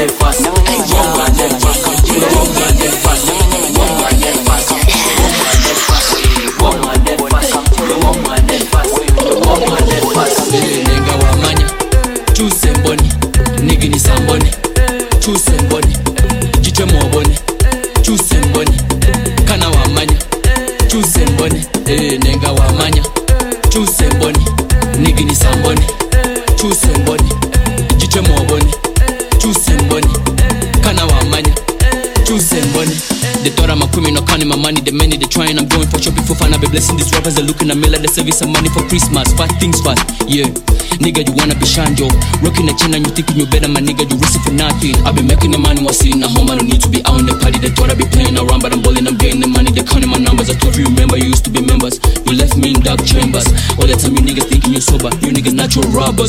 Blessing these rappers, they're looking at me like they serving some money for Christmas. Fat things fast, yeah. Nigga, you wanna be shanjo. Rocking the chain and you thinking you better, my nigga, you risking for nothing. I've been making the money while sitting at home, I don't need to be out in the party. They thought I'd be playing around, but I'm balling, I'm getting the money. They're counting my numbers, I thought you remember, you used to be members. You left me in dark chambers. All the time you niggas thinking you're sober, you niggas natural robbers.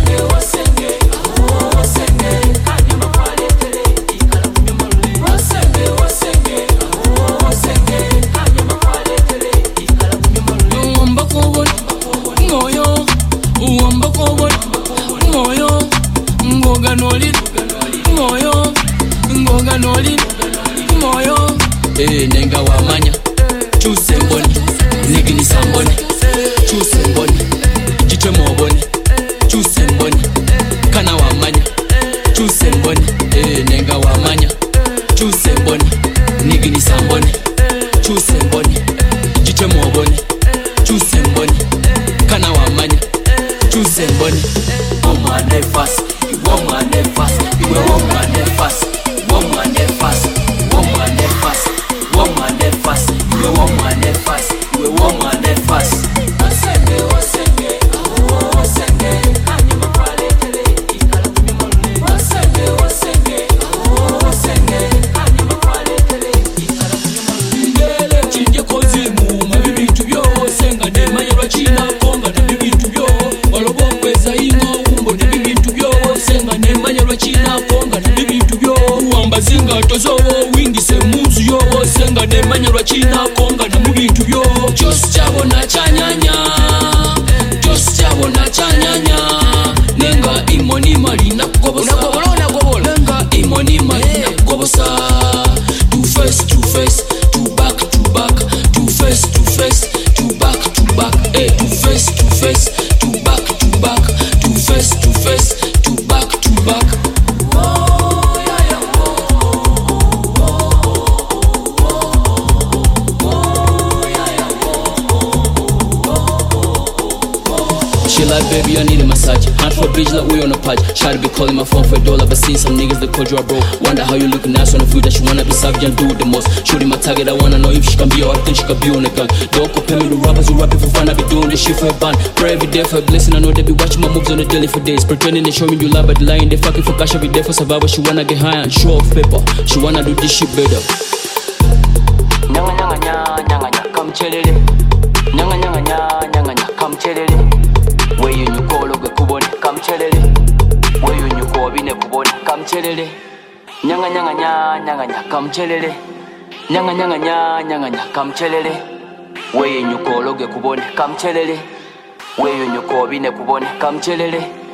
Nenga wa manya chuse mboni nigi ni samboni chuse mboni jiche mboni chuse mboni kana wa manya chuse mboni nenga wa manya chuse mboni nigi ni samboni chuse mboni jiche mboni chuse mboni kana wa manya chuse mboni woman fast you woman fast you woman fast woman fast woman fast woman fast you woman fast you woman fast osenge anyama kwale tele ikala kunyumole osenge anyama kwale tele ikala kunyumole ngele chinje kozimu mabibintu byose nga nemanyirwa china konga nebibintu byo walobongweza ingo umbo nebibintu byose nga nemanyirwa china konga nebibintu byo uambazinga tozowo wingise muzu yo senga nemanyirwa china konga na mubintu byo just chabona chanyanya nenga imoni mali nakugobosa nenga imoni mali nakugobosa two face two back two back two face two back two back two face two back two back two face two back two back. She like, baby, I need a massage. Hand for a bitch like we on a patch. Try to be calling my phone for $1, but seen some niggas that called you a bro. Wonder how you looking nice on the food that she wanna be savage and do the most. Shooting my target, I wanna know if she can be or I think she can be on the gun. Don't compare me to rappers who rapping for fun. I be doing this shit for a band. Pray every day for a blessing. I know they be watching my moves on the daily for days. Pretending they show me you lie, but lying. They fucking for cash. I be there for survival. She wanna get high and show off paper. She wanna do this shit better. Nyanga, come chelele. Nyanga, come chelele. Where you call over kubone, come chelele. Where you call bine kubone, come chelele. Nyanga, come chelele. Nyanga, come chelele. Where you call over kubone, come chelele. Where you call bine kubone, come chelele.